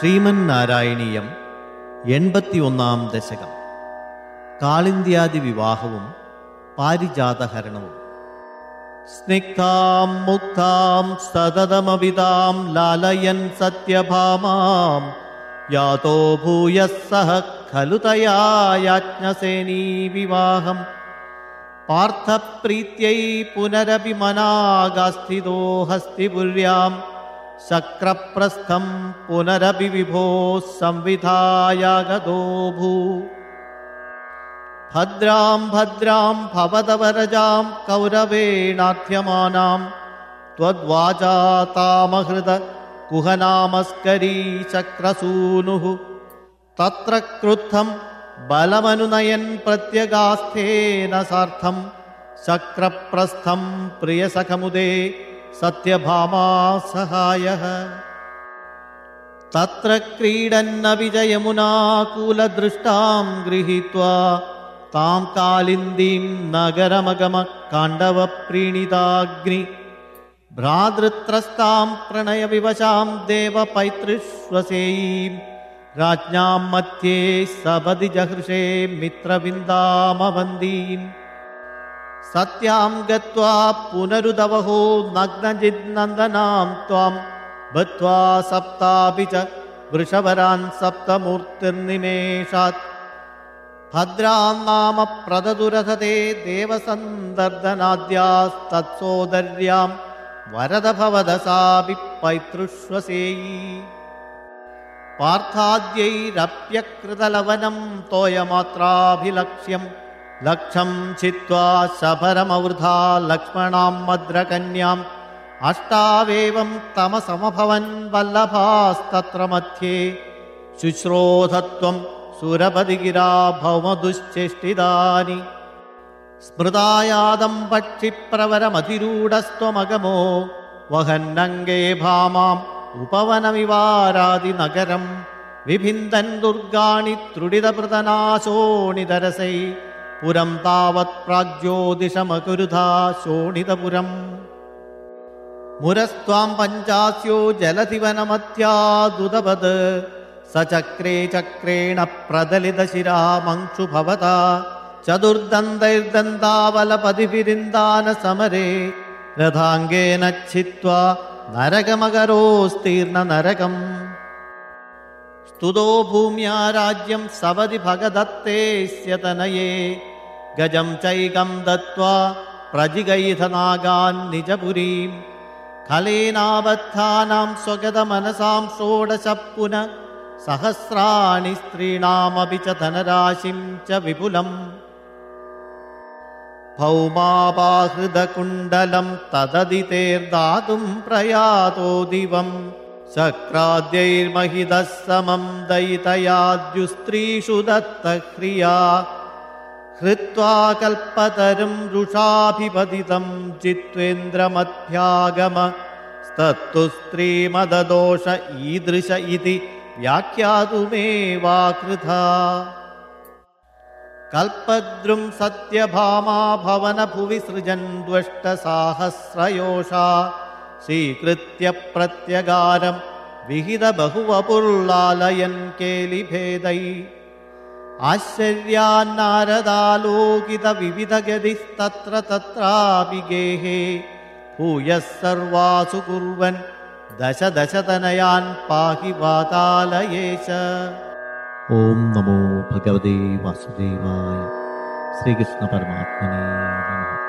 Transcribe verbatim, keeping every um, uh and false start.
ശ്രീമന്നാരായണീയം എൺപത്തിയൊന്നാം ദശകം. കാളിന്ത്യാദി വിവാഹവും പാരിജാതഹരണവും. സ്നിഗ്ധാം മുഗ്ധാം സതതമവിതാം ലാലയൻ സത്യഭാമാം യാതോ ഭൂയഃ സഹ ഖലു തയാ യാജ്ഞസേനീ വിവാഹം. പാർത്ഥപ്രീത്यै പുനരപി മനാഗാസ്ഥിതോ ഹസ്തിപുര്യാം ശക്രപ്രസ്ഥം പുനരപി വിഭോ സംവിധായാഗതോ ഭൂ. ഭദ്രാം ഭദ്രാം ഭവതവരജാം കൗരവേണാർത്ഥ്യമാനാം ത്വദ്വാചാ താമഹൃത കുഹനാമസ്കരീ ശക്രസൂനുഃ. തത്ര ക്രുദ്ധം ബലമനുനയൻ പ്രത്യഗാസ്ഥേന സാർത്ഥം ശക്രപ്രസ്ഥം പ്രിയസഖമുദേ സത്യഭാമാ സഹായഃ. തത്ര ക്രീഡന്നപി ച യമുനാകൂലദൃഷ്ടാം ഗൃഹീത്വാ താം കാളിന്ദീം നഗരമഗമ കാണ്ഡവപ്രീണിതാഗ്നി. ഭ്രാതൃത്രസ്താം പ്രണയവിവശാം ദേവപൈതൃഷ്വസേയീം രാജ്ഞാം മധ്യേ സപദി ജഹൃഷേ മിത്രവിന്ദാമവന്തീം. സത്യാം ഗത്വാ പുനരുദവഹോ നഗ്നജിന്നന്ദനാം ത്വാം ബദ്ധ്വാ സപ്താപി ച വൃഷവരാൻ സപ്തമൂർത്തിർനിമേഷാത്. ഭദ്രാം നാമ പ്രദതുരഥതേ ദേവസന്ദർദനാദ്യാസ്തത്സോദര്യാം വരദ ഭവദസാപി പൈതൃഷ്വസേയീ. പാർത്ഥാദ്യൈരപ്യകൃതലവനം തോയമാത്രാഭിലക്ഷ്യം ലക്ഷം ചിത്വാ ശബരമവൃഥാ ലക്ഷ്മണാം മദ്രകന്യാം. അഷ്ടാവേവം തമസമഭവൻ വല്ലഭാസ്തത്ര മധ്യേ ശുശ്രോധത്വം സുരപതിഗിരാ ഭൗമദുശ്ചേഷ്ടിതാനി. സ്മൃതായാദം പക്ഷിപ്രവരമധിരൂഢസ്ത്വമഗമോ വഹന്നംഗേ ഭാമാം ഉപവനമിവാരാദിനഗരം. വിഭിന്ദൻ ദുർഗാണി ത്രുടിതപൃതനാശോണിതരസൈ പുരം താവത് പ്രാഗ്ജ്യോതിഷമകുരുധാ ശോണിതപുരം. മുരസ്ത്വാം പഞ്ചാസ്യോ ജലധിവനമധ്യാദുദപത് സചക്രേ ചക്രേണ പ്രദലിതശിരാമംക്ഷു ഭവതാ. ചതുർദന്തൈർദന്താവലപതിവിരിന്ദാന സമരേ രഥാംഗേന ഛിത്വാ നരകമകരോസ്തീർണ നരകം. സ്തുതോ ഭൂമ്യാ രാജ്യം സവതി ഭഗദത്തേസ്യ തനയേ ഗജം ചൈകം ദത്വാ പ്രജിഗൈധനാഗാൻ നിജപുരീം. ഖലേനാബദ്ധാനാം സ്വഗതമനസാം ഷോഡശ പുന സഹസ്രാണി സ്ത്രീണാമപി ച ധനരാശിം ച വിപുലം. ഭൗമാപാഹൃതകുണ്ഡലം തദദിതേർദാതും പ്രയാതോ ദിവം ശക്രാദ്യൈർമഹിതഃ സമം ദയിതയാദ്യുസ്ത്രീഷു ദത്തഹ്രിയാ. ഹൃത്വാ കൽപ്പതരും രുഷാഭിപതിതം ജിത്വേന്ദ്രമധ്യാഗമ സ്തത്തു സ്ത്രീമദദോഷ ഈദൃശ ഇതി വ്യാഖ്യാതുമേവാ കൃതാ. കൽപദ്രും സത്യഭാമാ ഭവന ഭുവി സൃജൻ ദ്വഷ്ടസാഹസ്രയോഷാ സ്വീകൃത്യ പ്രത്യഗാരം വിഹിത ബഹുവപുർലാലയൻ കേലിഭേദൈ. ആശ്ചര്യാന്നാരദാലോകിത വിവിധഗതിസ്തത്ര തത്രാപി ഗേഹേ ഭൂയഃ സർവാസു കുർവൻ ദശ ദശതനയാൻ പാഹി വാതാലയേശ. ഓം നമോ ഭഗവതേ വാസുദേവായ. ശ്രീകൃഷ്ണ പരമാത്മനേ നമഃ.